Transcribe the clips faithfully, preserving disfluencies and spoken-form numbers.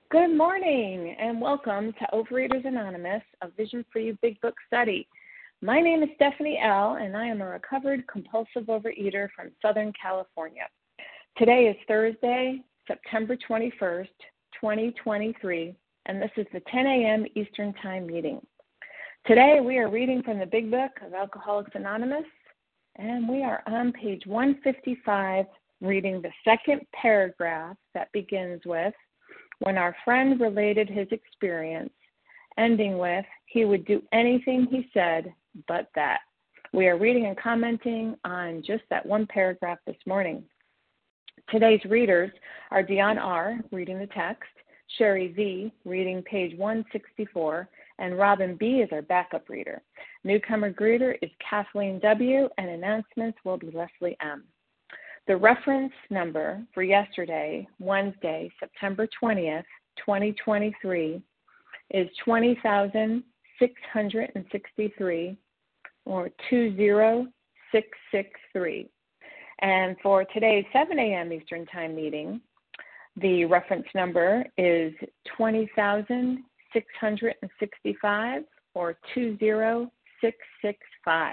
Good morning and welcome to Overeaters Anonymous, a Vision for You Big Book study. My name is Stephanie L. and I am a recovered compulsive overeater from Southern California. Today is Thursday, September twenty-first, twenty twenty-three, and this is the ten a.m. Eastern Time meeting. Today we are reading from the Big Book of Alcoholics Anonymous, and we are on page one fifty-five, reading the second paragraph that begins with, "When our friend related his experience," ending with, "He would do anything he said but that." We are reading and commenting on just that one paragraph this morning. Today's readers are Dion R., reading the text, Sherry V., reading page one sixty-four, and Robin B. is our backup reader. Newcomer greeter is Kathleen W., and announcements will be Leslie M. The reference number for yesterday, Wednesday, September twentieth, twenty twenty-three, is twenty thousand six hundred sixty-three, or two zero six six three. And for today's seven a.m. Eastern Time meeting, the reference number is twenty thousand six hundred sixty-five, or two zero six six five.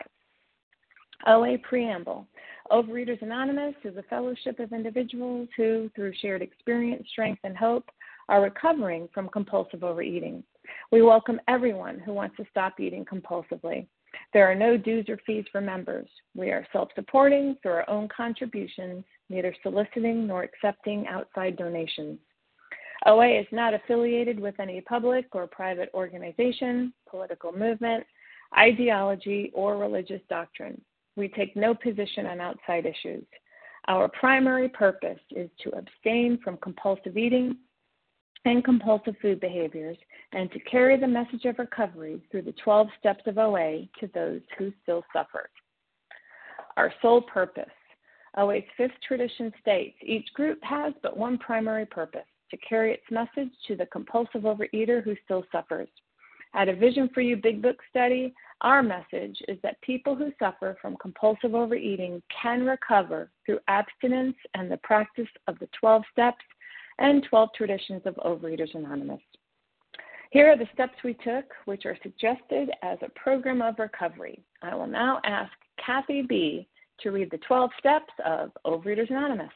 O A Preamble. Overeaters Anonymous is a fellowship of individuals who, through shared experience, strength, and hope, are recovering from compulsive overeating. We welcome everyone who wants to stop eating compulsively. There are no dues or fees for members. We are self-supporting through our own contributions, neither soliciting nor accepting outside donations. O A is not affiliated with any public or private organization, political movement, ideology, or religious doctrine. We take no position on outside issues. Our primary purpose is to abstain from compulsive eating and compulsive food behaviors and to carry the message of recovery through the twelve steps of O A to those who still suffer. Our sole purpose. O A's fifth tradition states, each group has but one primary purpose, to carry its message to the compulsive overeater who still suffers. At a Vision for You Big Book study, our message is that people who suffer from compulsive overeating can recover through abstinence and the practice of the twelve steps and twelve traditions of Overeaters Anonymous. Here are the steps we took, which are suggested as a program of recovery. I will now ask Kathy B. to read the twelve steps of Overeaters Anonymous.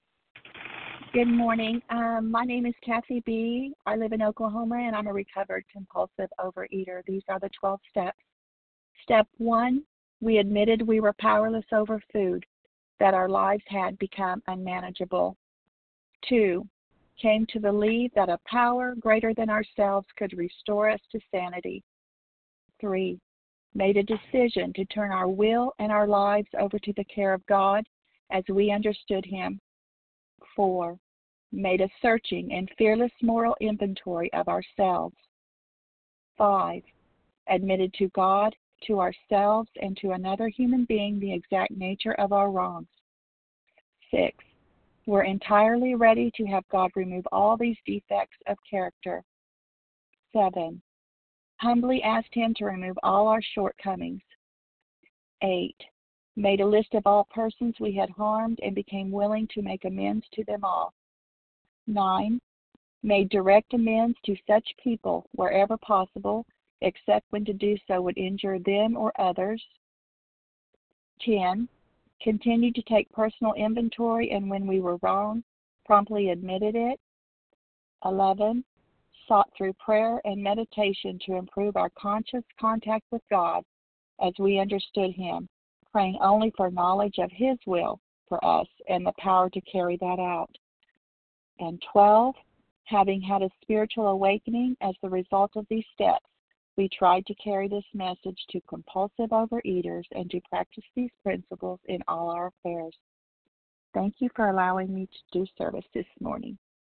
Good morning. Um, my name is Kathy B. I live in Oklahoma, and I'm a recovered compulsive overeater. These are the twelve steps. Step one, we admitted we were powerless over food, that our lives had become unmanageable. Two, came to believe that a power greater than ourselves could restore us to sanity. Three, made a decision to turn our will and our lives over to the care of God as we understood Him. Four, made a searching and fearless moral inventory of ourselves. Five, admitted to God, to ourselves, and to another human being the exact nature of our wrongs. Six, we're entirely ready to have God remove all these defects of character. Seven, humbly asked Him to remove all our shortcomings. Eight, made a list of all persons we had harmed and became willing to make amends to them all. Nine, made direct amends to such people wherever possible, except when to do so would injure them or others. Ten, continued to take personal inventory, and when we were wrong, promptly admitted it. Eleven, sought through prayer and meditation to improve our conscious contact with God as we understood Him, praying only for knowledge of His will for us and the power to carry that out. And twelve, having had a spiritual awakening as the result of these steps, we tried to carry this message to compulsive overeaters and to practice these principles in all our affairs. Thank you for allowing me to do service this morning.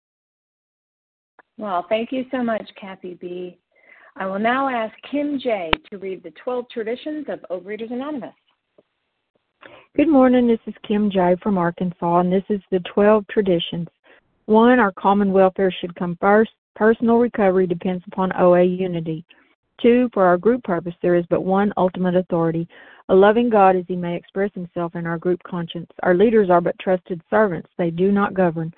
Well, thank you so much, Kathy B. I will now ask Kim J. to read the twelve traditions of Overeaters Anonymous. Good morning. This is Kim J. from Arkansas, and this is the twelve traditions. One, our common welfare should come first. Personal recovery depends upon O A unity. Two, for our group purpose, there is but one ultimate authority, a loving God as He may express Himself in our group conscience. Our leaders are but trusted servants. They do not govern.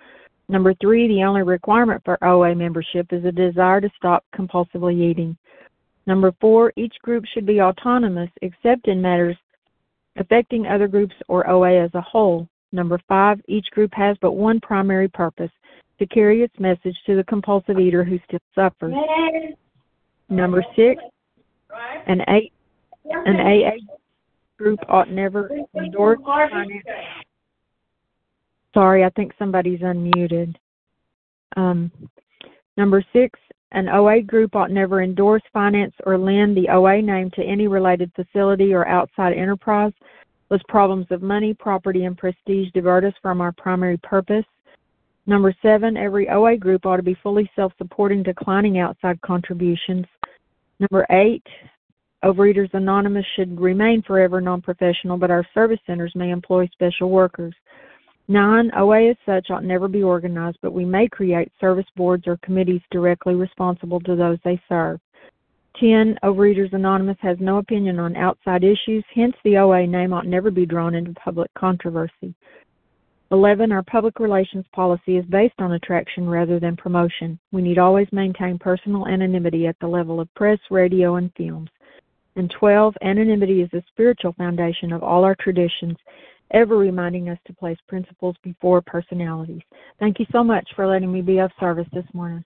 Number three, the only requirement for O A membership is a desire to stop compulsively eating. Number four, each group should be autonomous except in matters affecting other groups or O A as a whole. Number five, each group has but one primary purpose, to carry its message to the compulsive eater who still suffers. Number six, an A, an A A group ought never endorse finance. Sorry, I think somebody's unmuted. Um, number six, an O A group ought never endorse, finance, or lend the O A name to any related facility or outside enterprise, lest problems of money, property, and prestige divert us from our primary purpose. Number seven, every O A group ought to be fully self-supporting, declining outside contributions. Number eight, Overeaters Anonymous should remain forever non-professional, but our service centers may employ special workers. Nine, O A as such ought never be organized, but we may create service boards or committees directly responsible to those they serve. Ten, Overeaters Anonymous has no opinion on outside issues, hence the O A name ought never be drawn into public controversy. Eleven, our public relations policy is based on attraction rather than promotion. We need always maintain personal anonymity at the level of press, radio, and films. And twelve, anonymity is the spiritual foundation of all our traditions, ever reminding us to place principles before personalities. Thank you so much for letting me be of service this morning.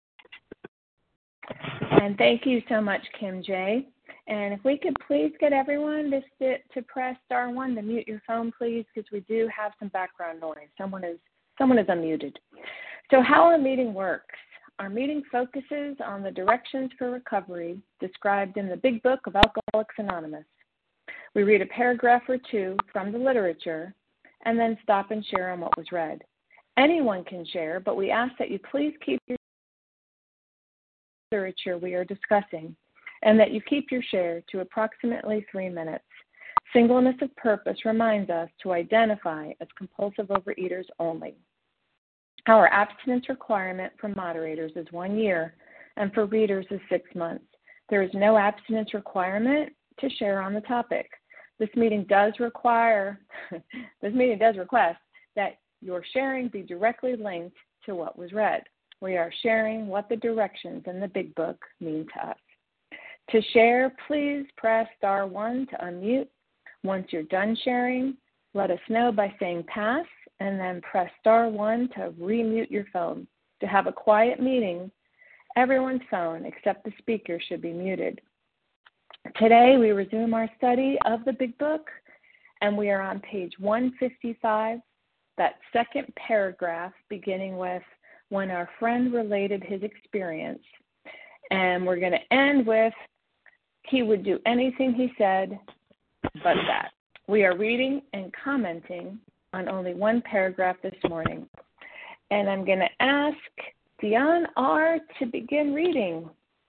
And thank you so much, Kim J. And if we could please get everyone to, sit, to press star one to mute your phone, please, because we do have some background noise. Someone is, someone is unmuted. So how our meeting works. Our meeting focuses on the directions for recovery described in the Big Book of Alcoholics Anonymous. We read a paragraph or two from the literature and then stop and share on what was read. Anyone can share, but we ask that you please keep your literature we are discussing and that you keep your share to approximately three minutes. Singleness of purpose reminds us to identify as compulsive overeaters only. Our abstinence requirement for moderators is one year and for readers is six months. There is no abstinence requirement to share on the topic. This meeting does require, this meeting does request that your sharing be directly linked to what was read. We are sharing what the directions in the Big Book mean to us. To share, please press star one to unmute. Once you're done sharing, let us know by saying pass and then press star one to remute your phone. To have a quiet meeting, everyone's phone except the speaker should be muted. Today, we resume our study of the Big Book, and we are on page one fifty-five, that second paragraph beginning with when our friend related his experience. And we're going to end with he would do anything he said but that. We are reading and commenting on only one paragraph this morning. And I'm going to ask Dion R. to begin reading.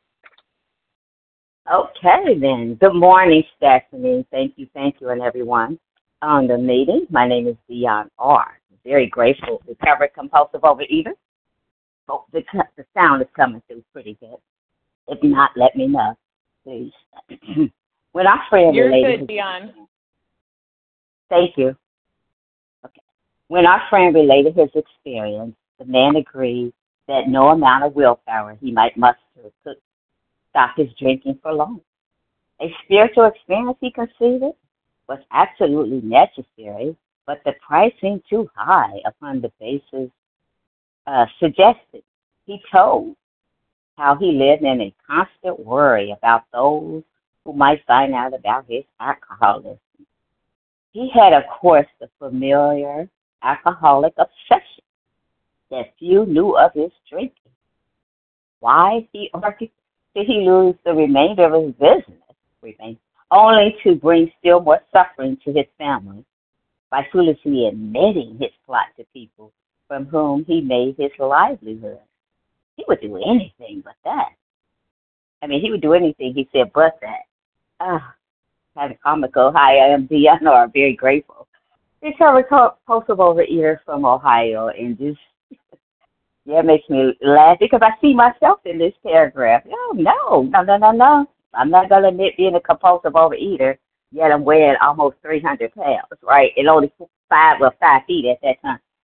Okay, then. Good morning, Stephanie. Thank you, thank you, and everyone on the meeting. My name is Dion R. Very grateful to cover compulsive overeater. Hope the, the sound is coming through pretty good. If not, let me know, please. When our friend You're related good, Dion. Thank you. Okay. When our friend related his experience, the man agreed that no amount of willpower he might muster could stop his drinking for long. A spiritual experience, he conceded, was absolutely necessary, but the price seemed too high upon the basis uh, suggested. He told how he lived in a constant worry about those who might find out about his alcoholism. He had, of course, the familiar alcoholic obsession that few knew of his drinking. Why, he argued, did he lose the remainder of his business, only to bring still more suffering to his family by foolishly admitting his plot to people from whom he made his livelihood? He would do anything but that. I mean, he would do anything, he said, but that. Ah, kind of comical. Hi, I am Dion R. Very grateful. This is a compulsive overeater from Ohio, and just, yeah, it makes me laugh because I see myself in this paragraph. Oh, no, no, no, no, no. I'm not going to admit being a compulsive overeater, yet I'm weighing almost three hundred pounds, right? And only five, well, five feet at that time.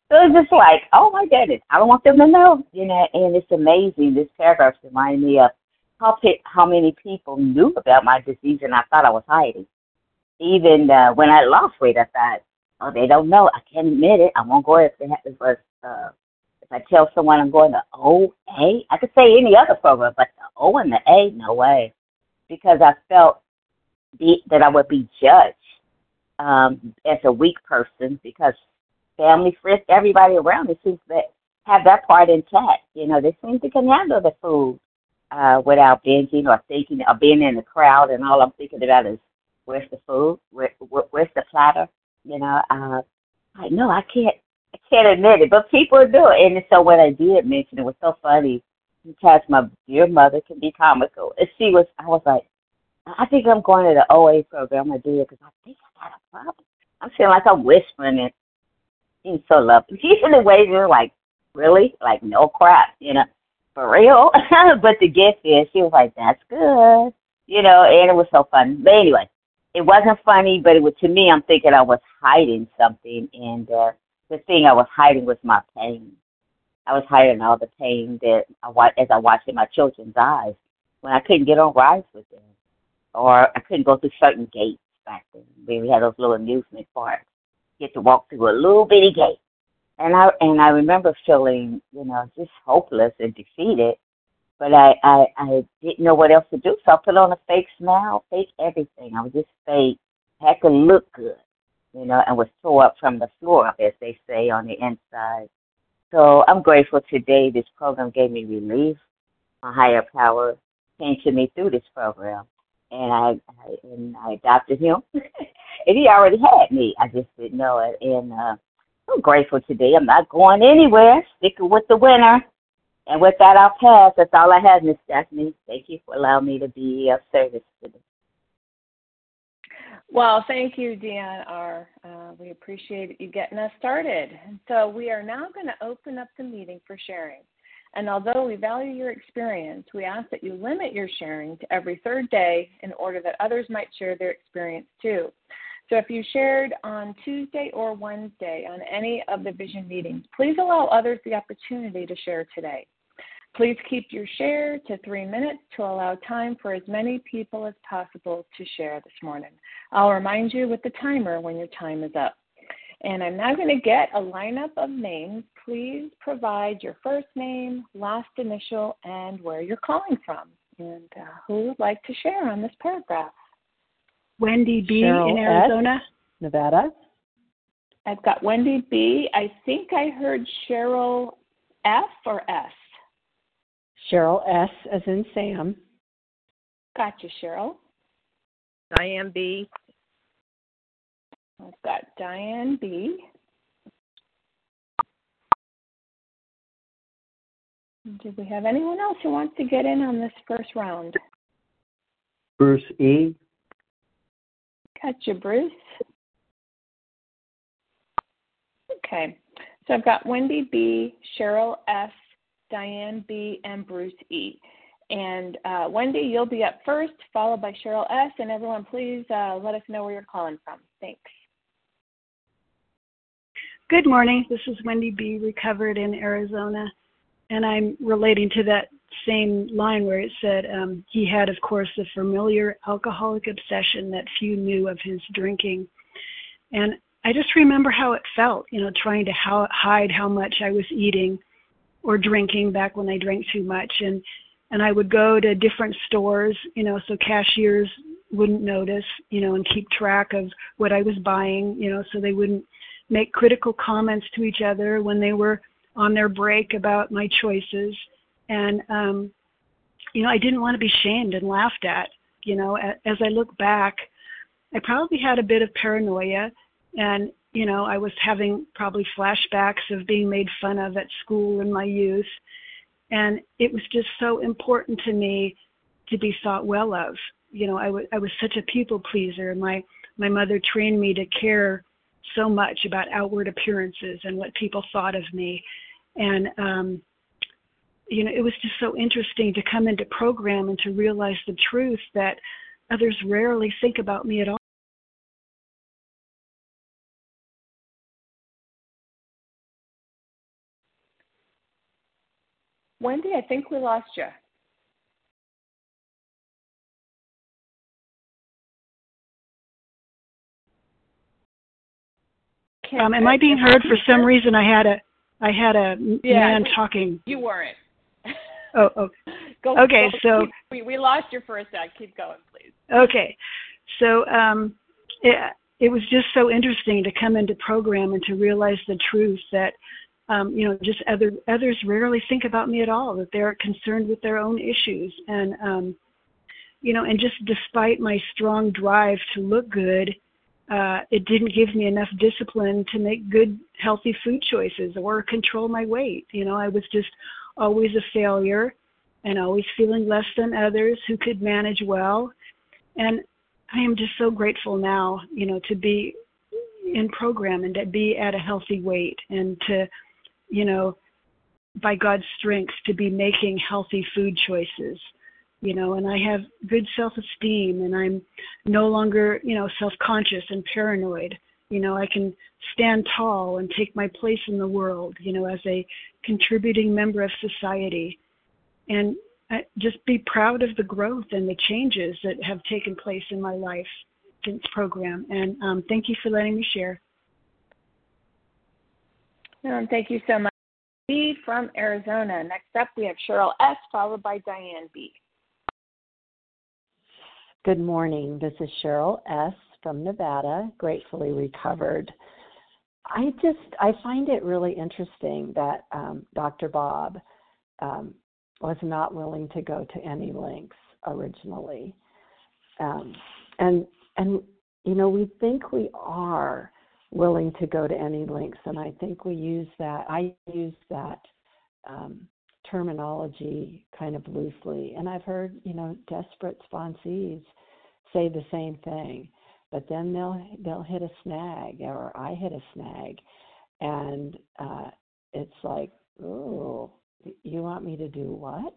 So it's just like, oh my goodness, I don't want them to know, you know. And it's amazing. This paragraph reminded me of how pe- how many people knew about my disease, and I thought I was hiding. Even uh, when I lost weight, I thought, oh, they don't know. I can't admit it. I won't go if they have, if, uh, if I tell someone I'm going to O A. I could say any other program, but the O and the A, no way, because I felt the, that I would be judged um, as a weak person because family, friends, everybody around me seems to have that part intact. You know, they seem to can handle the food uh, without binging or thinking or being in the crowd, and all I'm thinking about is where's the food, where, where where's the platter. You know, uh, I know I can't, I can't admit it, but people do it. And so when I did mention it, it was so funny because my dear mother can be comical, and she was, I was like, I think I'm going to the O A program. I do it because I think I got a problem. I'm feeling like I'm whispering it. She's so lovely. She's in the way you're like, really? Like, no crap, you know, for real? But the gift is, she was like, that's good, you know, and it was so fun. But anyway, it wasn't funny, but it was, to me, I'm thinking I was hiding something, and uh, the thing I was hiding was my pain. I was hiding all the pain that I wa- as I watched in my children's eyes when I couldn't get on rides with them, or I couldn't go through certain gates back then. We had those little amusement parks. Get to walk through a little bitty gate. And I and I remember feeling, you know, just hopeless and defeated. But I, I, I didn't know what else to do, so I put on a fake smile, fake everything. I was just fake, had to look good, you know, and was tore up from the floor up, as they say, on the inside. So I'm grateful today. This program gave me relief. My higher power came to me through this program, and I, I and I adopted him. And he already had me. I just didn't know it. And uh, I'm grateful today. I'm not going anywhere. Sticking with the winner. And with that, I'll pass. That's all I have, Miss Stephanie. Thank you for allowing me to be of service today. Well, thank you, Deanne R. Uh, we appreciate you getting us started. And so we are now going to open up the meeting for sharing. And although we value your experience, we ask that you limit your sharing to every third day in order that others might share their experience too. So if you shared on Tuesday or Wednesday on any of the Vision meetings, please allow others the opportunity to share today. Please keep your share to three minutes to allow time for as many people as possible to share this morning. I'll remind you with the timer when your time is up. And I'm now going to get a lineup of names. Please provide your first name, last initial, and where you're calling from. And uh, who would like to share on this paragraph? Wendy B. Cheryl in Arizona. S., Nevada. I've got Wendy B. I think I heard Cheryl F or S. Cheryl S. as in Sam. Gotcha, Cheryl. Diane B. I've got Diane B. Do we have anyone else who wants to get in on this first round? Bruce E. Gotcha, Bruce. Okay, so I've got Wendy B., Cheryl S., Diane B., and Bruce E. And uh, Wendy, you'll be up first, followed by Cheryl S., and everyone please uh, let us know where you're calling from. Thanks. Good morning. This is Wendy B., recovered in Arizona, and I'm relating to that same line where it said um, he had, of course, the familiar alcoholic obsession that few knew of his drinking. And I just remember how it felt, you know, trying to ho- hide how much I was eating or drinking back when I drank too much. And, and I would go to different stores, you know, so cashiers wouldn't notice, you know, and keep track of what I was buying, you know, so they wouldn't make critical comments to each other when they were on their break about my choices. And, um, you know, I didn't want to be shamed and laughed at. You know, as I look back, I probably had a bit of paranoia, and, you know, I was having probably flashbacks of being made fun of at school in my youth. And it was just so important to me to be thought well of. You know, I, w- I was such a people pleaser. My, my mother trained me to care so much about outward appearances and what people thought of me. And, um, you know, it was just so interesting to come into program and to realize the truth that others rarely think about me at all. Wendy, I think we lost you. Um, am I being heard? For some reason, I had a I had a yeah, man we, talking. You weren't. Oh, okay. Go, okay, go, so keep, we we lost you for a sec. Keep going, please. Okay, so um, it, it was just so interesting to come into program and to realize the truth that um, you know just other others rarely think about me at all. That they're concerned with their own issues, and um, you know, and just despite my strong drive to look good. Uh, it didn't give me enough discipline to make good, healthy food choices or control my weight. You know, I was just always a failure and always feeling less than others who could manage well. And I am just so grateful now, you know, to be in program and to be at a healthy weight and to, you know, by God's strength, to be making healthy food choices. You know, and I have good self-esteem, and I'm no longer, you know, self-conscious and paranoid. You know, I can stand tall and take my place in the world, you know, as a contributing member of society, and I just be proud of the growth and the changes that have taken place in my life since program. And um, thank you for letting me share. Um, thank you so much. B from Arizona. Next up, we have Cheryl S., followed by Diane B. Good morning. This is Cheryl S. from Nevada, gratefully recovered. I just, I find it really interesting that um, Doctor Bob um, was not willing to go to any lengths originally. Um, and, and, you know, we think we are willing to go to any lengths, and I think we use that, I use that um, terminology kind of loosely. And I've heard, you know, desperate sponsees say the same thing, but then they'll they'll hit a snag, or I hit a snag, and uh, it's like, oh, you want me to do what?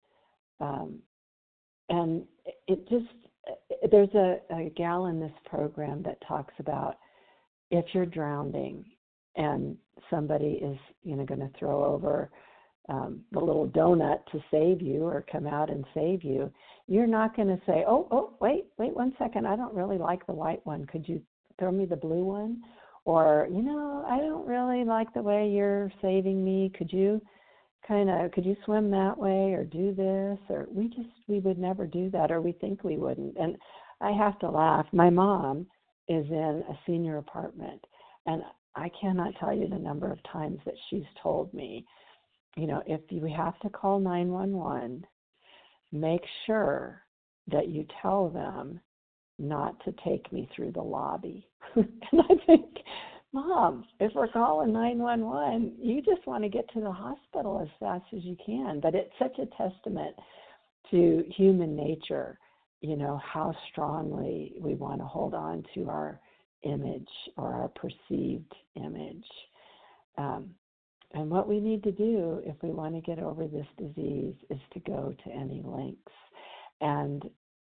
Um, and it just, there's a, a gal in this program that talks about if you're drowning and somebody is, you know, going to throw over um, the little donut to save you or come out and save you, you're not going to say, oh, oh, wait, wait one second. I don't really like the white one. Could you throw me the blue one? Or, you know, I don't really like the way you're saving me. Could you kind of, could you swim that way or do this? Or we just, we would never do that, or we think we wouldn't. And I have to laugh. My mom is in a senior apartment, and I cannot tell you the number of times that she's told me, you know, if you have to call nine one one, make sure that you tell them not to take me through the lobby. And I think, Mom, if we're calling nine one one, you just want to get to the hospital as fast as you can. But it's such a testament to human nature, you know, how strongly we want to hold on to our image or our perceived image. Um, and what we need to do if we want to get over this disease is to go to any lengths. And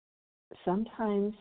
sometimes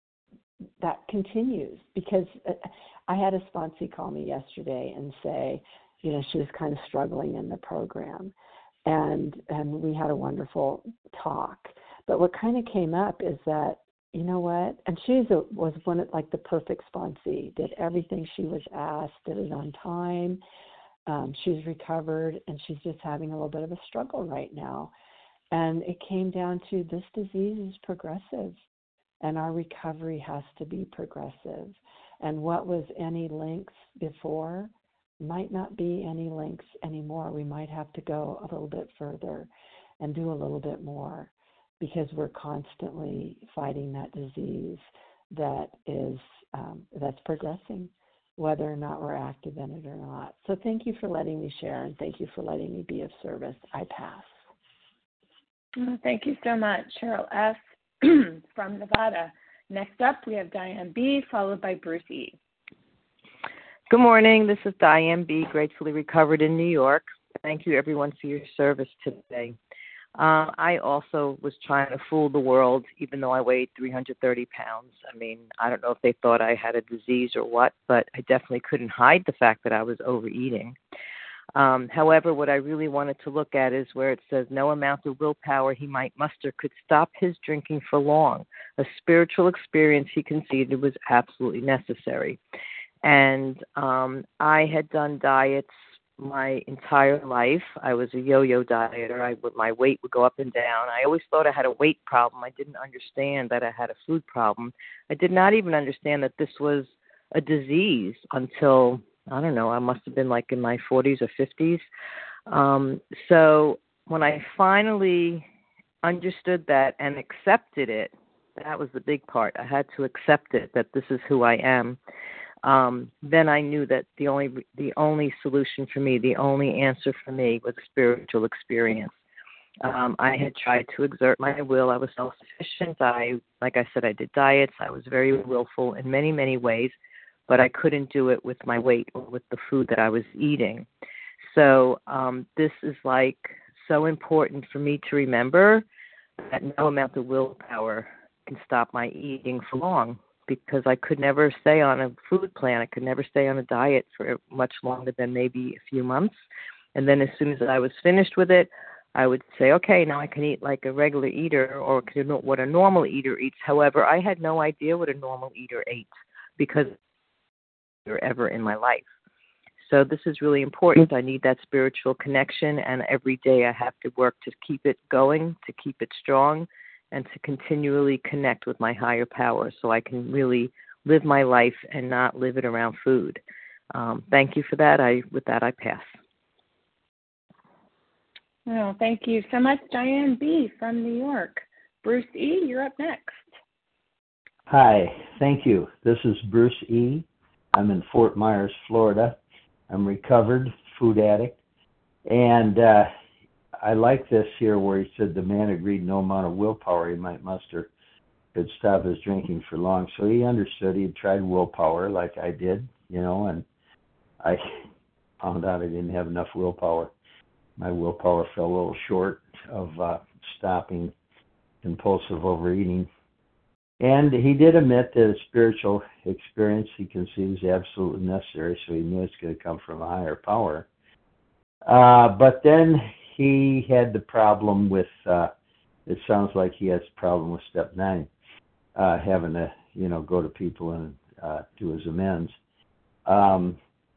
that continues, because I had a sponsee call me yesterday and say, you know, she was kind of struggling in the program. And and we had a wonderful talk. But what kind of came up is that, you know what, and she was one of, like, the perfect sponsee, did everything she was asked, did it on time. Um, she's recovered, and she's just having a little bit of a struggle right now. And it came down to, this disease is progressive, and our recovery has to be progressive. And what was any lengths before might not be any lengths anymore. We might have to go a little bit further and do a little bit more, because we're constantly fighting that disease that is um, that's progressing, whether or not we're active in it or not. So thank you for letting me share, and thank you for letting me be of service. I pass. Oh, thank you so much, Cheryl S. from Nevada. Next up, we have Diane B., followed by Bruce E. Good morning. This is Diane B., gratefully recovered in New York. Thank you, everyone, for your service today. Uh, I also was trying to fool the world, even though I weighed three hundred thirty pounds. I mean, I don't know if they thought I had a disease or what, but I definitely couldn't hide the fact that I was overeating. Um, however, what I really wanted to look at is where it says no amount of willpower he might muster could stop his drinking for long. A spiritual experience, he conceded, was absolutely necessary. And um, I had done diets my entire life. I was a yo-yo dieter. I would, my weight would go up and down. I always thought I had a weight problem. I didn't understand that I had a food problem. I did not even understand that this was a disease until, I don't know, I must have been like in my forties or fifties. Um, so when I finally understood that and accepted it, that was the big part. I had to accept it, that this is who I am. Um, then I knew that the only the only solution for me, the only answer for me was a spiritual experience. Um, I had tried to exert my will. I was self-sufficient. I, like I said, I did diets. I was very willful in many, many ways, but I couldn't do it with my weight or with the food that I was eating. So um, this is like so important for me to remember that no amount of willpower can stop my eating for long, because I could never stay on a food plan. I could never stay on a diet for much longer than maybe a few months. And then as soon as I was finished with it, I would say, okay, now I can eat like a regular eater, or what a normal eater eats. However, I had no idea what a normal eater ate because ever in my life. So this is really important. I need that spiritual connection, and every day I have to work to keep it going, to keep it strong, and to continually connect with my higher power so I can really live my life and not live it around food. Um, thank you for that. I, with that, I pass. Oh, thank you so much, Diane B. from New York. Bruce E., you're up next. Hi, thank you. This is Bruce E. I'm in Fort Myers, Florida. I'm recovered food addict. And uh, I like this here where he said the man agreed no amount of willpower he might muster could stop his drinking for long. So he understood. He had tried willpower like I did, you know, and I found out I didn't have enough willpower. My willpower fell a little short of uh, stopping compulsive overeating. And he did admit that a spiritual experience he conceived is absolutely necessary, so he knew it's going to come from a higher power. Uh, but then he had the problem with, uh, it sounds like he has a problem with step nine, uh, having to, you know, go to people and uh, do his amends. Um,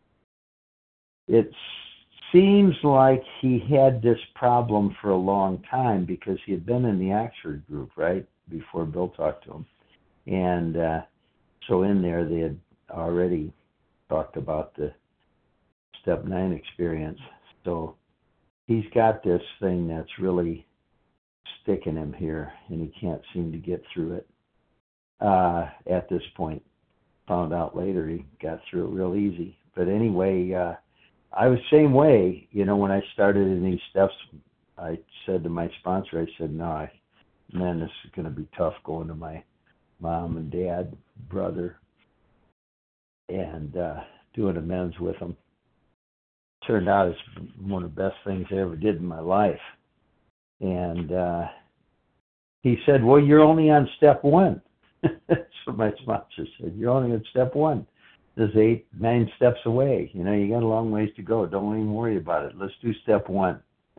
it seems like he had this problem for a long time because he had been in the Oxford group, right, before Bill talked to him. And uh, so in there they had already talked about the step nine experience. So he's got this thing that's really sticking him here, and he can't seem to get through it uh, at this point. Found out later he got through it real easy. But anyway, uh, I was the same way. You know, when I started in these steps, I said to my sponsor, I said, no, I, man, this is going to be tough going to my mom and dad, brother, and uh, doing amends with them. Turned out it's one of the best things I ever did in my life. And uh, he said, well, you're only on step one. That's what my sponsor said. You're only on step one. There's eight, nine steps away. You know, you got a long ways to go. Don't even worry about it. Let's do step one.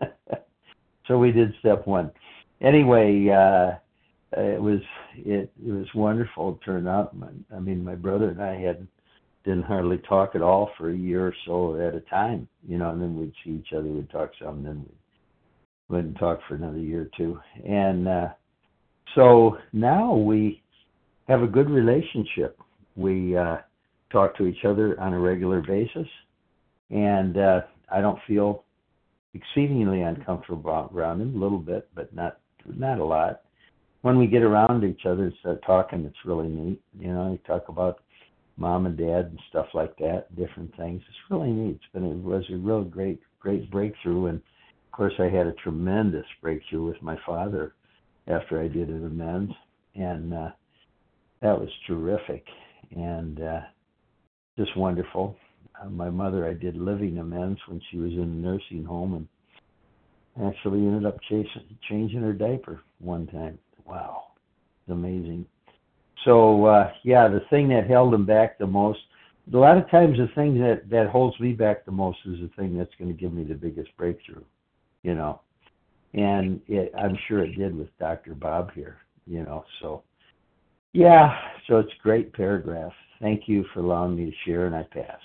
So we did step one. Anyway, uh, it was it, it was wonderful. It turned out. I mean, my brother and I had didn't hardly talk at all for a year or so at a time. You know, and then we'd see each other. We'd talk some, and then we wouldn't talk for another year or two. And uh, so now we have a good relationship. We uh, talk to each other on a regular basis, and uh, I don't feel exceedingly uncomfortable around him, a little bit, but not not a lot. When we get around each other and start talking, it's really neat. You know, we talk about mom and dad and stuff like that, different things. It's really neat. It's been a, it was a real great, great breakthrough. And of course, I had a tremendous breakthrough with my father after I did an amends, and uh, that was terrific and uh, just wonderful. Uh, my mother, I did living amends when she was in a nursing home, and actually ended up chasing, changing her diaper one time. Wow, it's amazing. So, uh, yeah, the thing that held him back the most a lot of times the thing that, that holds me back the most is the thing that's going to give me the biggest breakthrough, you know. And it, I'm sure it did with Doctor Bob here, you know. So, yeah, so it's a great paragraph. Thank you for allowing me to share, and I pass.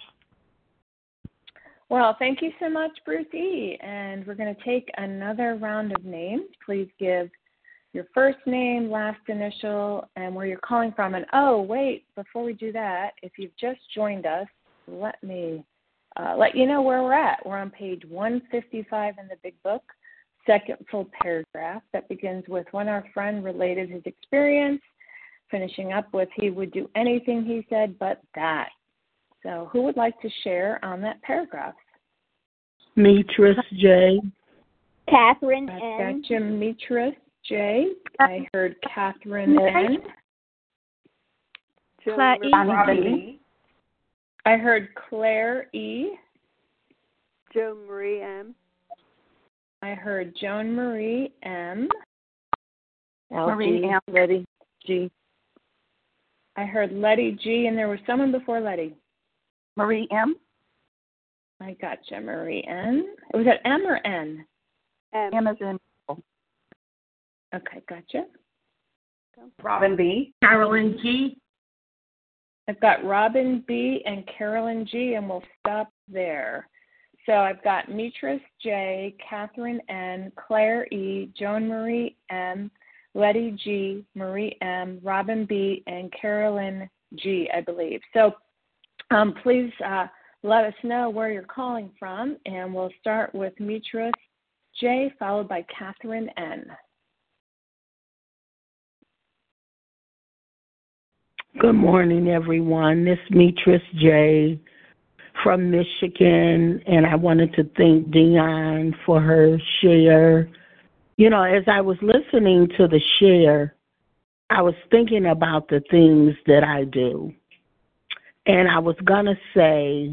Well, thank you so much, Bruce E. And we're going to take another round of names. Please give your first name, last initial, and where you're calling from. And, oh, wait, before we do that, if you've just joined us, let me uh, let you know where we're at. We're on page one fifty-five in the Big Book, second full paragraph that begins with when our friend related his experience, finishing up with he would do anything he said but that. So who would like to share on that paragraph? Mitris J. Catherine I've N. got Jim Mitris J. I heard Catherine N. Claire E. Robin B. I heard Claire E. Joan Marie M. I heard Joan Marie M. Marie M. Letty G. I heard Letty G. And there was someone before Letty. Marie M. I gotcha, Marie N. Was that M or N? M. M as in. Okay, gotcha. Robin B. Carolyn G. I've got Robin B. and Carolyn G. And we'll stop there. So I've got Mitris J., Catherine N., Claire E., Joan Marie M., Letty G., Marie M., Robin B., and Carolyn G., I believe. So um, please uh, let us know where you're calling from, and we'll start with Mitris J., followed by Catherine N. Good morning, everyone. This is Mitris J. from Michigan, and I wanted to thank Dion for her share. You know, as I was listening to the share, I was thinking about the things that I do. And I was going to say,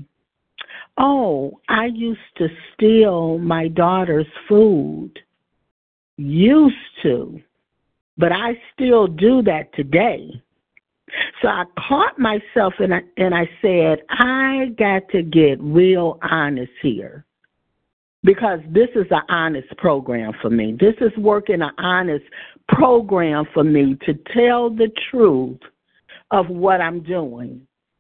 oh, I used to steal my daughter's food. Used to. But I still do that today. So I caught myself and I, and I said, I got to get real honest here because this is an honest program for me. This is working an honest program for me to tell the truth of what I'm doing.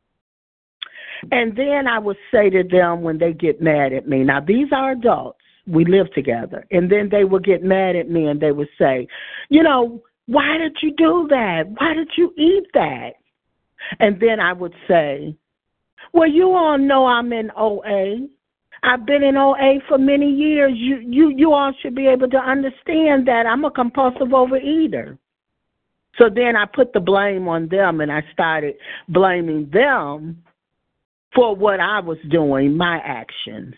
And then I would say to them when they get mad at me, now these are adults, we live together, and then they would get mad at me and they would say, you know, why did you do that? Why did you eat that? And then I would say, well, you all know I'm in O A. I've been in O A for many years. You, you, you all should be able to understand that I'm a compulsive overeater. So then I put the blame on them and I started blaming them for what I was doing, my actions.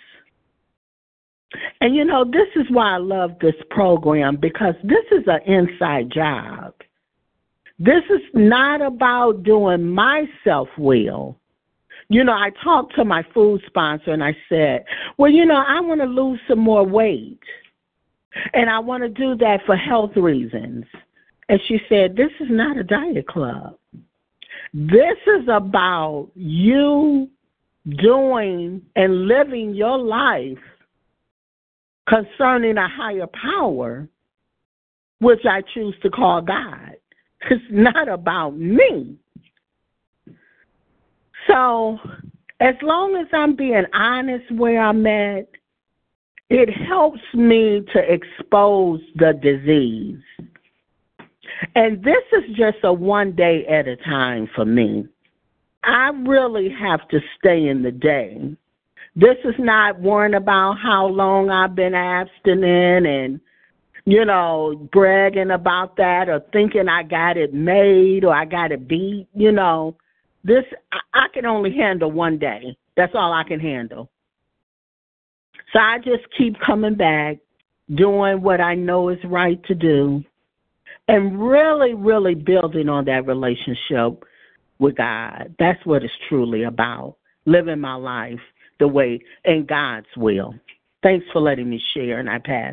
And, you know, this is why I love this program, because this is an inside job. This is not about doing my self-will. You know, I talked to my food sponsor and I said, well, you know, I want to lose some more weight. And I want to do that for health reasons. And she said, this is not a diet club. This is about you doing and living your life concerning a higher power, which I choose to call God. It's not about me. So as long as I'm being honest where I'm at, it helps me to expose the disease. And this is just a one day at a time for me. I really have to stay in the day. This is not worrying about how long I've been abstinent and, you know, bragging about that or thinking I got it made or I got it beat. You know, this, I, I can only handle one day. That's all I can handle. So I just keep coming back, doing what I know is right to do, and really, really building on that relationship with God. That's what it's truly about, living my life the way in God's will. Thanks for letting me share, and I pass.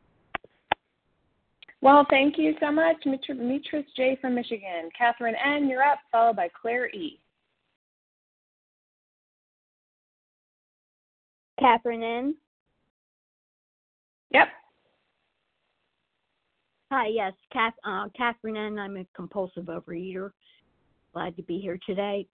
Well, thank you so much, Mitris J. from Michigan. Catherine N., you're up, followed by Claire E. Catherine N. Yep. Hi, yes, Kath, uh, Catherine N. I'm a compulsive overeater. Glad to be here today.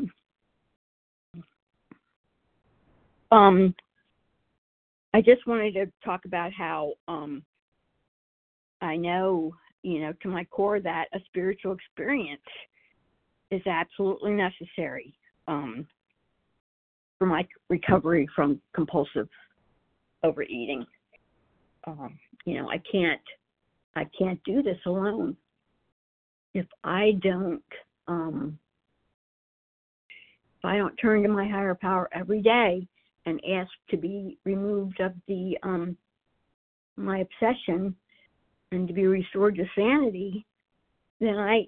um, I just wanted to talk about how um, I know, you know, to my core that a spiritual experience is absolutely necessary um, for my recovery from compulsive overeating. Um, you know, I can't, I can't do this alone. If I don't, um, if I don't turn to my higher power every day and ask to be removed of the um, my obsession and to be restored to sanity, then I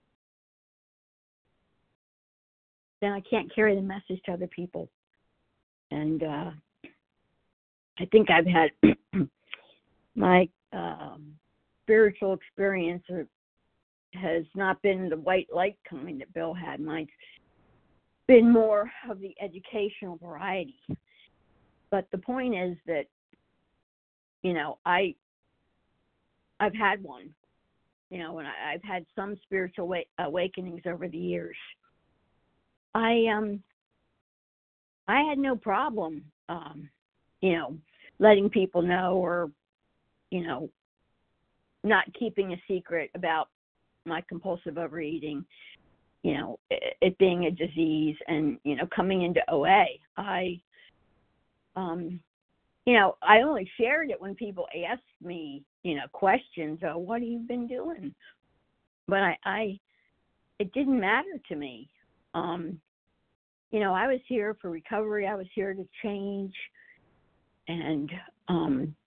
then I can't carry the message to other people. And uh, I think I've had my um, spiritual experience has not been the white light kind that Bill had. Mine's been more of the educational variety. But the point is that, you know, I, I've had one, you know, and I, I've had some spiritual wa- awakenings over the years. I um, I had no problem, um, you know, letting people know or, you know, not keeping a secret about my compulsive overeating, you know, it, it being a disease and, you know, coming into O A. I, um, you know, I only shared it when people asked me, you know, questions, oh, what have you been doing? But I, I it didn't matter to me. Um, you know, I was here for recovery. I was here to change. And, um,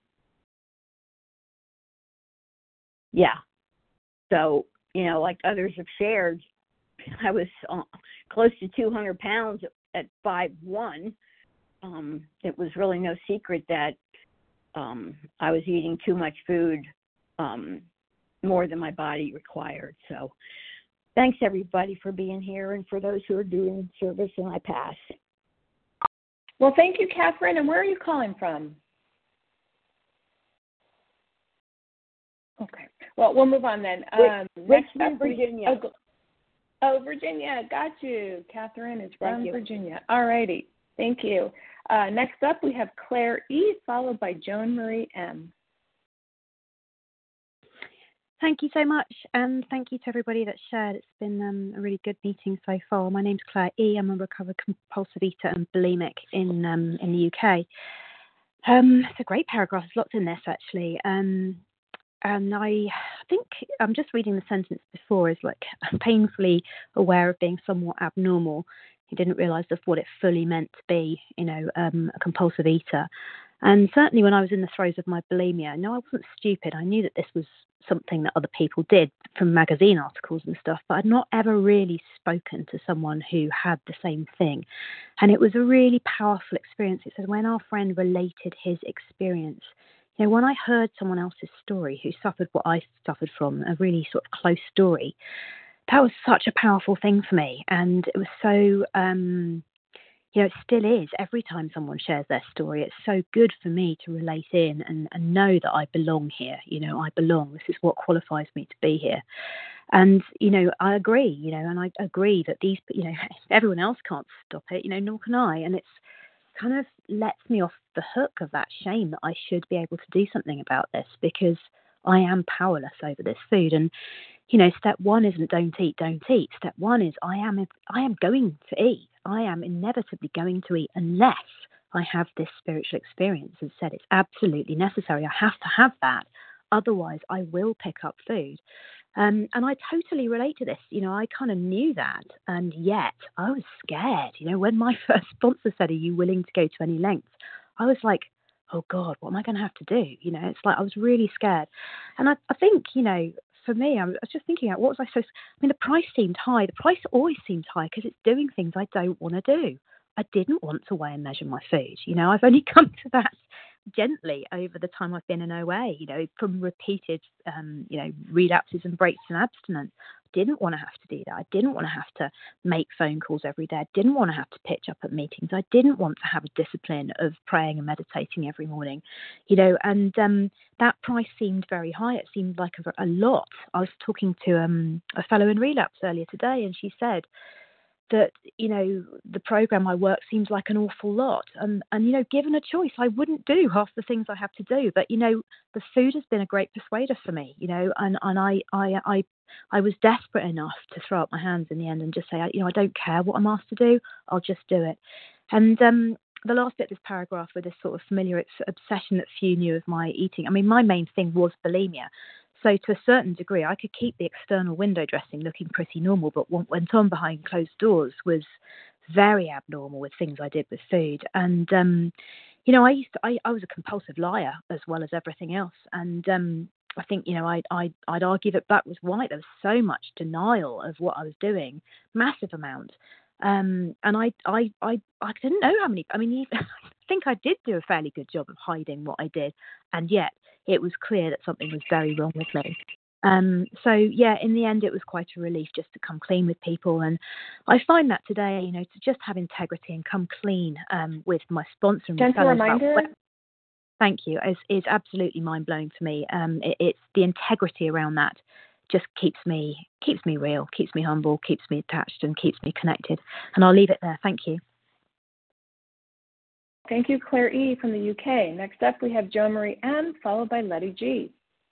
yeah. So, you know, like others have shared, I was uh, close to two hundred pounds at five one. Um, it was really no secret that um, I was eating too much food, um, more than my body required. So thanks, everybody, for being here and for those who are doing service, and I pass. Well, thank you, Catherine. And where are you calling from? Okay. Well, we'll move on then. Um, Richmond, Virginia. We, oh, oh, Virginia. Got you. Catherine is from you. Virginia. All righty. Thank you. Uh, next up, we have Claire E., followed by Joan Marie M. Thank you so much, and thank you to everybody that shared. It's been um, a really good meeting so far. My name's Claire E. I'm a recovered compulsive eater and bulimic in um, in the U K. Um, it's a great paragraph. There's lots in this, actually. Um, and I think I'm just reading the sentence before is like, I'm painfully aware of being somewhat abnormal. He didn't realise of what it fully meant to be, you know, um, a compulsive eater. And certainly when I was in the throes of my bulimia, no, I wasn't stupid. I knew that this was something that other people did from magazine articles and stuff, but I'd not ever really spoken to someone who had the same thing. And it was a really powerful experience. It said when our friend related his experience, you know, when I heard someone else's story who suffered what I suffered from, a really sort of close story, that was such a powerful thing for me. And it was so, um, you know, it still is. Every time someone shares their story, it's so good for me to relate in and, and know that I belong here. You know, I belong. This is what qualifies me to be here. And, you know, I agree, you know, and I agree that these, you know, everyone else can't stop it, you know, nor can I. And it's kind of lets me off the hook of that shame that I should be able to do something about this because I am powerless over this food. And, you know, step one isn't don't eat, don't eat. Step one is I am I am going to eat. I am inevitably going to eat unless I have this spiritual experience. As I said, it's absolutely necessary. I have to have that. Otherwise, I will pick up food. Um, and I totally relate to this. You know, I kind of knew that. And yet I was scared. You know, when my first sponsor said, are you willing to go to any lengths? I was like, oh, God, what am I going to have to do? You know, it's like I was really scared. And I, I think, you know, for me, I was just thinking about what was I supposed to, I mean, the price seemed high. The price always seemed high because it's doing things I don't want to do. I didn't want to weigh and measure my food. You know, I've only come to that gently over the time I've been in O A, you know, from repeated, um, you know, relapses and breaks in abstinence. I didn't want to have to do that. I didn't want to have to make phone calls every day. I didn't want to have to pitch up at meetings. I didn't want to have a discipline of praying and meditating every morning, you know, and um, that price seemed very high. It seemed like a, a lot. I was talking to um, a fellow in relapse earlier today, and she said that, you know, the program I work seems like an awful lot. And, and, you know, given a choice, I wouldn't do half the things I have to do. But, you know, the food has been a great persuader for me, you know, and, and I, I, I, I was desperate enough to throw up my hands in the end and just say, you know, I don't care what I'm asked to do. I'll just do it. And um, the last bit of this paragraph with this sort of familiar obsession that few knew of my eating. I mean, my main thing was bulimia. So to a certain degree, I could keep the external window dressing looking pretty normal, but what went on behind closed doors was very abnormal with things I did with food. And, um, you know, I used to, I, I was a compulsive liar as well as everything else. And um, I think, you know, I'd, I'd, I'd argue that black was white. There was so much denial of what I was doing, massive amount. Um, and I, I, I, I didn't know how many, I mean, I think I did do a fairly good job of hiding what I did. And yet it was clear that something was very wrong with me. Um, so, yeah, in the end, it was quite a relief just to come clean with people. And I find that today, you know, to just have integrity and come clean um, with my sponsor and Gentle reminder. About, thank you. It's, it's absolutely mind-blowing for me. Um, it, it's the integrity around that just keeps me keeps me real, keeps me humble, keeps me attached, and keeps me connected. And I'll leave it there. Thank you. Thank you, Claire E. from the U K. Next up, we have Jo Marie M., followed by Letty G.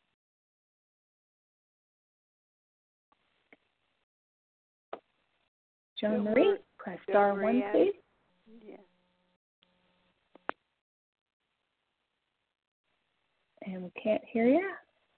Jo Marie, press star one, please. Yeah. And we can't hear you.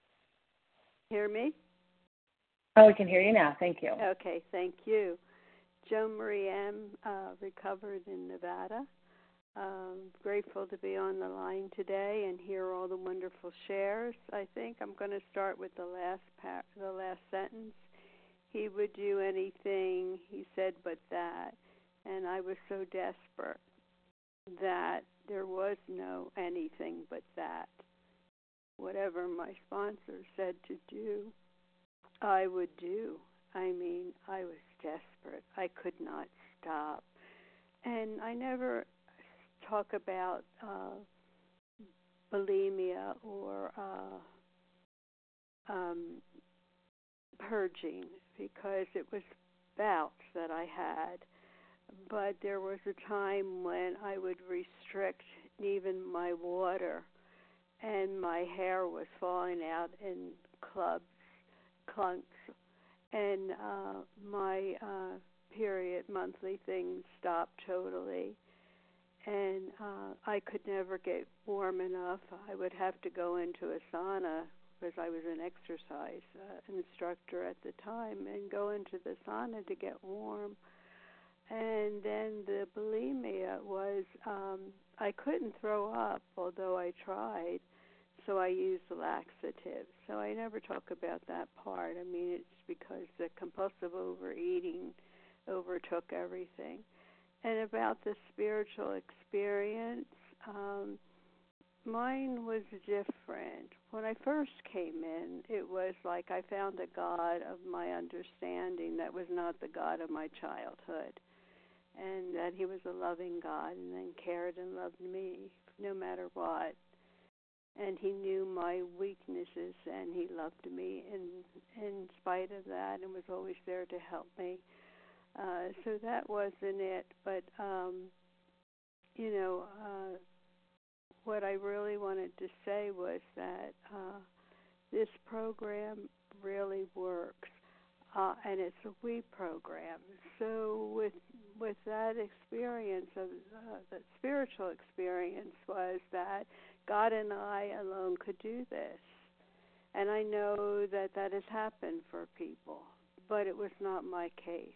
Hear me? Oh, we can hear you now. Thank you. Okay, thank you. Jo Marie M., uh, recovered in Nevada. Um, grateful to be on the line today and hear all the wonderful shares. I think I'm going to start with the last par- the last sentence. He would do anything, he said, but that. And I was so desperate that there was no anything but that. Whatever my sponsor said to do, I would do. I mean, I was desperate. I could not stop. And I never talk about uh, bulimia or uh, um, purging because it was bouts that I had. But there was a time when I would restrict even my water, and my hair was falling out in clubs, clunks, and uh, my uh, period, monthly things stopped totally. And uh, I could never get warm enough. I would have to go into a sauna because I was an exercise uh, instructor at the time, and go into the sauna to get warm. And then the bulimia was, um, I couldn't throw up, although I tried, so I used laxatives. So I never talk about that part. I mean, it's because the compulsive overeating overtook everything. And about the spiritual experience, um, mine was different. When I first came in, it was like I found a God of my understanding that was not the God of my childhood, and that he was a loving God and then cared and loved me no matter what. And he knew my weaknesses, and he loved me in, in spite of that, and was always there to help me. Uh, so that wasn't it, but, um, you know, uh, what I really wanted to say was that uh, this program really works, uh, and it's a we program. So with with that experience, of uh, that spiritual experience was that God and I alone could do this. And I know that that has happened for people, but it was not my case.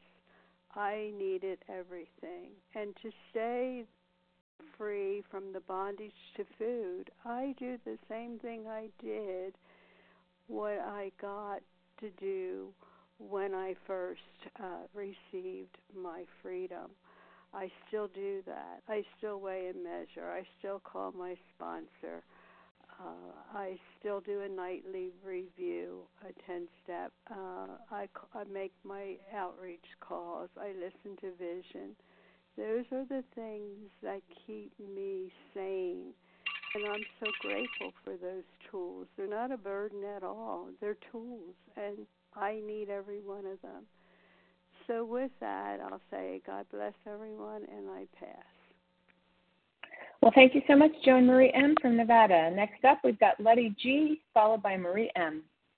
I needed everything. And to stay free from the bondage to food, I do the same thing I did what I got to do when I first uh, received my freedom. I still do that. I still weigh and measure. I still call my sponsor. Uh, I still do a nightly review, a ten-step. Uh, I, I make my outreach calls. I listen to Vision. Those are the things that keep me sane, and I'm so grateful for those tools. They're not a burden at all. They're tools, and I need every one of them. So with that, I'll say God bless everyone, and I pass. Well, thank you so much, Joan Marie M. from Nevada. Next up, we've got Letty G., followed by Marie M.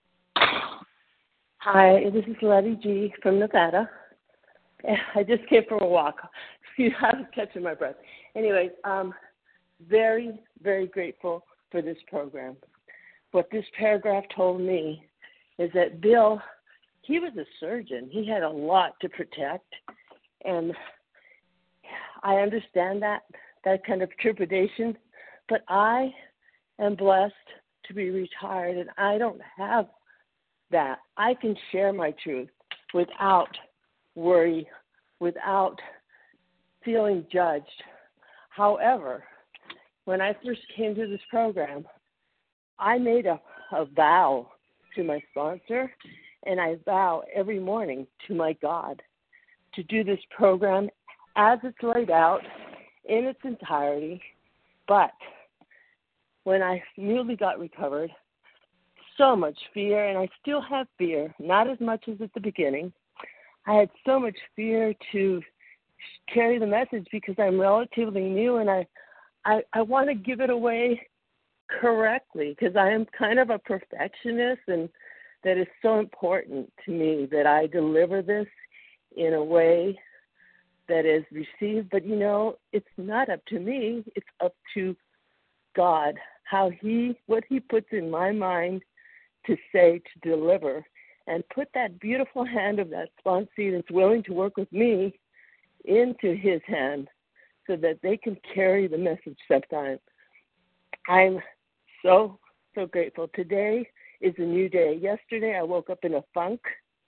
Hi, this is Letty G. from Nevada. I just came from a walk. Excuse me, I was catching my breath. Anyways, um, very, very grateful for this program. What this paragraph told me is that Bill, he was a surgeon. He had a lot to protect, and I understand that, that kind of trepidation, but I am blessed to be retired, and I don't have that. I can share my truth without worry, without feeling judged. However, when I first came to this program, I made a, a vow to my sponsor, and I vow every morning to my God to do this program as it's laid out in its entirety. But when I newly got recovered, so much fear, and I still have fear, not as much as at the beginning. I had so much fear to carry the message because I'm relatively new, and I, I, I want to give it away correctly because I am kind of a perfectionist, and that is so important to me that I deliver this in a way that is received. But, you know, it's not up to me. It's up to God, how he, what he puts in my mind to say, to deliver, and put that beautiful hand of that sponsee that's willing to work with me into his hand so that they can carry the message sometimes. I'm so, so grateful. Today is a new day. Yesterday I woke up in a funk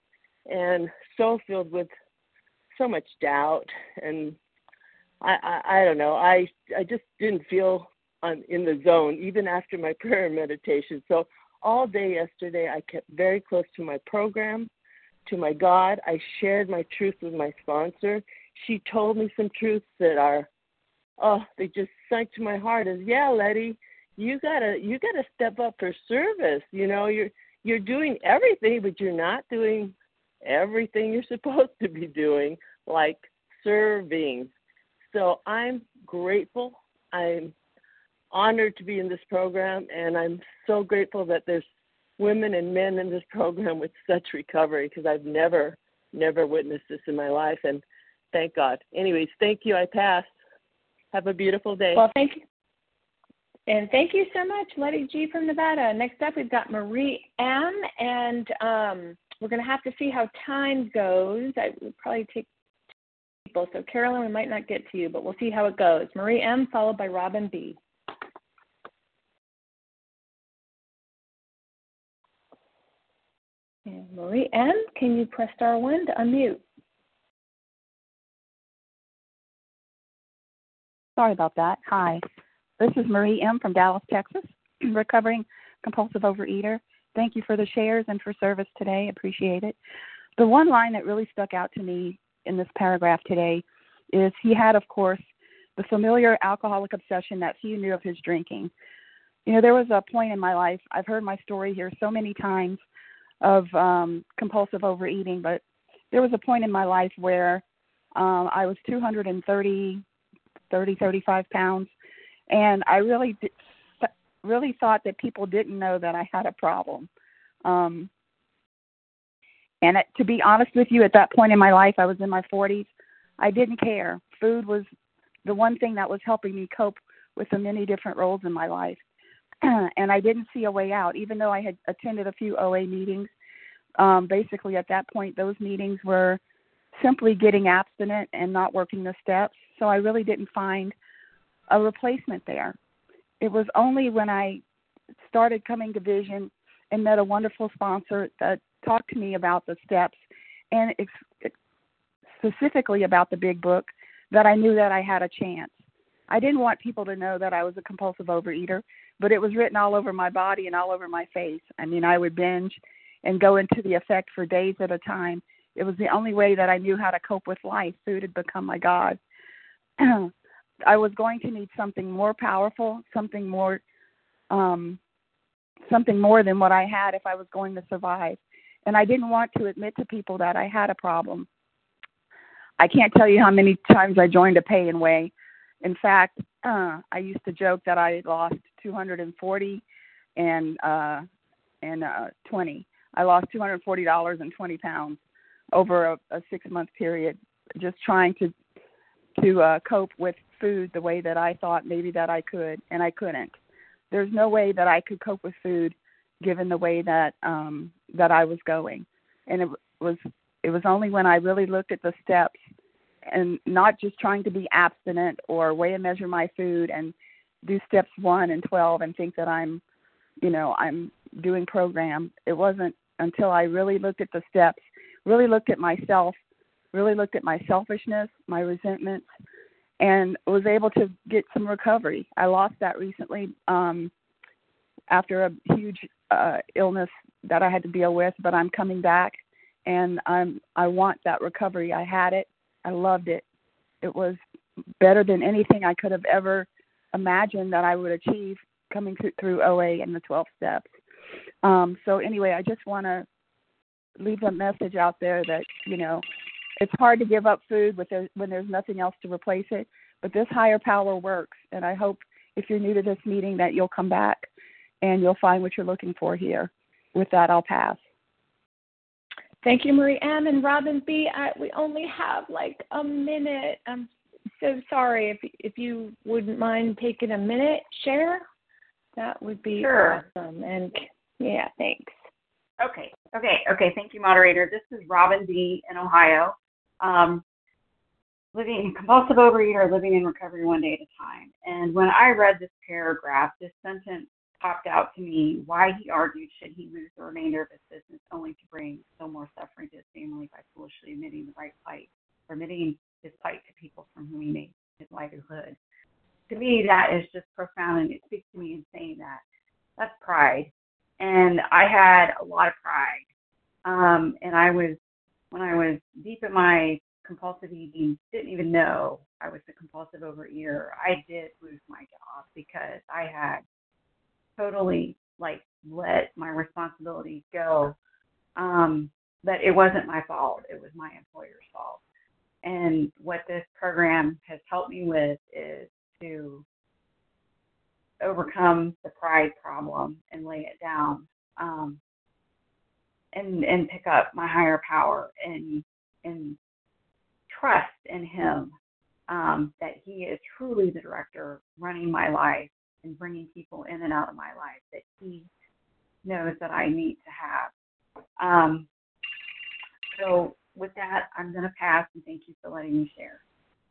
and so filled with so much doubt, and I, I, I don't know, I, I just didn't feel on, in the zone even after my prayer and meditation. So all day yesterday I kept very close to my program, to my God. I shared my truth with my sponsor. She told me some truths that are, oh, they just sunk to my heart as, yeah, Letty, you gotta you gotta step up for service. You know, you're you're doing everything, but you're not doing everything you're supposed to be doing, like serving. So I'm grateful. I'm honored to be in this program, and I'm so grateful that there's women and men in this program with such recovery, because I've never, never witnessed this in my life, and thank God. Anyways, thank you. I passed. Have a beautiful day. Well, thank you. And thank you so much, Letty G. from Nevada. Next up, we've got Marie M., and um, we're going to have to see how time goes. I would probably take people. So, Carolyn, we might not get to you, but we'll see how it goes. Marie M., followed by Robin B. And Marie M., can you press star one to unmute? Sorry about that. Hi. This is Marie M. from Dallas, Texas, recovering compulsive overeater. Thank you for the shares and for service today. Appreciate it. The one line that really stuck out to me in this paragraph today is he had, of course, the familiar alcoholic obsession that few knew of his drinking. You know, there was a point in my life, I've heard my story here so many times of um, compulsive overeating, but there was a point in my life where um, I was two hundred thirty, thirty, thirty-five pounds, and I really, did, really thought that people didn't know that I had a problem. Um, and it, to be honest with you, at that point in my life, I was in my forties. I didn't care. Food was the one thing that was helping me cope with the many different roles in my life. And I didn't see a way out, even though I had attended a few O A meetings. Um, basically, at that point, those meetings were simply getting abstinent and not working the steps. So I really didn't find a replacement there. It was only when I started coming to Vision and met a wonderful sponsor that talked to me about the steps and ex- specifically about the Big Book that I knew that I had a chance. I didn't want people to know that I was a compulsive overeater, but it was written all over my body and all over my face. I mean, I would binge and go into the effect for days at a time. It was the only way that I knew how to cope with life. Food had become my God. I was going to need something more powerful, something more, um, something more than what I had if I was going to survive. And I didn't want to admit to people that I had a problem. I can't tell you how many times I joined a pay and weigh. In fact, uh, I used to joke that I lost two hundred forty and uh, and uh, twenty. I lost two hundred forty dollars and twenty pounds over a, a six-month period, just trying to to uh, cope with food the way that I thought maybe that I could, and I couldn't. There's no way that I could cope with food given the way that um, that I was going, and it was it was only when I really looked at the steps and not just trying to be abstinent or weigh and measure my food and do steps one and twelve and think that I'm, you know, I'm doing program. It wasn't until I really looked at the steps, really looked at myself, really looked at my selfishness, my resentments, and was able to get some recovery. I lost that recently um, after a huge uh, illness that I had to deal with, but I'm coming back, and I'm I want that recovery. I had it. I loved it. It was better than anything I could have ever imagined that I would achieve coming through, through O A and the twelve steps. Um, so anyway, I just want to leave a message out there that, you know, it's hard to give up food with there, when there's nothing else to replace it, but this higher power works. And I hope if you're new to this meeting that you'll come back and you'll find what you're looking for here. With that, I'll pass. Thank you, Marie M. and Robin B. I, we only have like a minute. I'm so sorry. If if you wouldn't mind taking a minute, share, that would be Sure. awesome. And yeah, thanks. Okay, okay, okay. Thank you, moderator. This is Robin B. in Ohio. Um, living compulsive overeater, living in recovery one day at a time. And when I read this paragraph, this sentence popped out to me. Why, he argued, should he lose the remainder of his business only to bring so more suffering to his family by foolishly admitting the right plight, or admitting his plight to people from whom he made his livelihood? To me, that is just profound, and it speaks to me in saying that. That's pride. And I had a lot of pride. Um, and I was, when I was deep in my compulsive eating, didn't even know I was a compulsive overeater. I did lose my job because I had totally like let my responsibilities go. Um, but it wasn't my fault. It was my employer's fault. And what this program has helped me with is to overcome the pride problem and lay it down, um, and and pick up my higher power and and trust in him, um, that he is truly the director running my life and bringing people in and out of my life that he knows that I need to have. Um, so with that, I'm going to pass, and thank you for letting me share.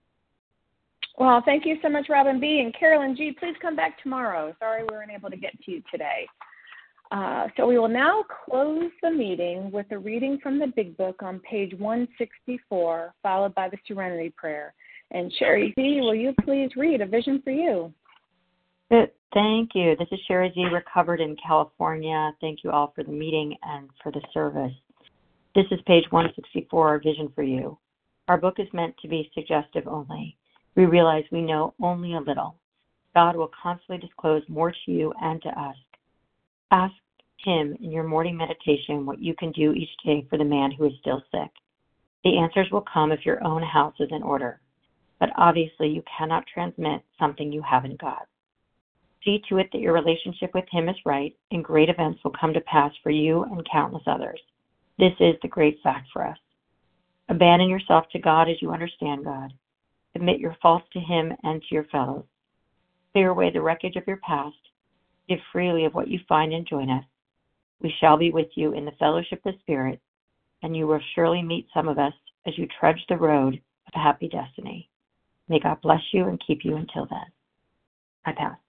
Well, thank you so much, Robin B. And Carolyn G., please come back tomorrow. Sorry we weren't able to get to you today. Uh, so we will now close the meeting with a reading from the Big Book on page one sixty-four, followed by the Serenity Prayer. And Sherry Z., will you please read A Vision for You? Good. Thank you. This is Sherry Z., recovered in California. Thank you all for the meeting and for the service. This is page one sixty-four, A Vision for You. Our book is meant to be suggestive only. We realize we know only a little. God will constantly disclose more to you and to us. Ask him in your morning meditation what you can do each day for the man who is still sick. The answers will come if your own house is in order. But obviously you cannot transmit something you haven't got. See to it that your relationship with him is right, and great events will come to pass for you and countless others. This is the great fact for us. Abandon yourself to God as you understand God. Admit your faults to him and to your fellows. Clear away the wreckage of your past. Give freely of what you find and join us. We shall be with you in the fellowship of the Spirit, and you will surely meet some of us as you trudge the road of happy destiny. May God bless you and keep you until then. I pass.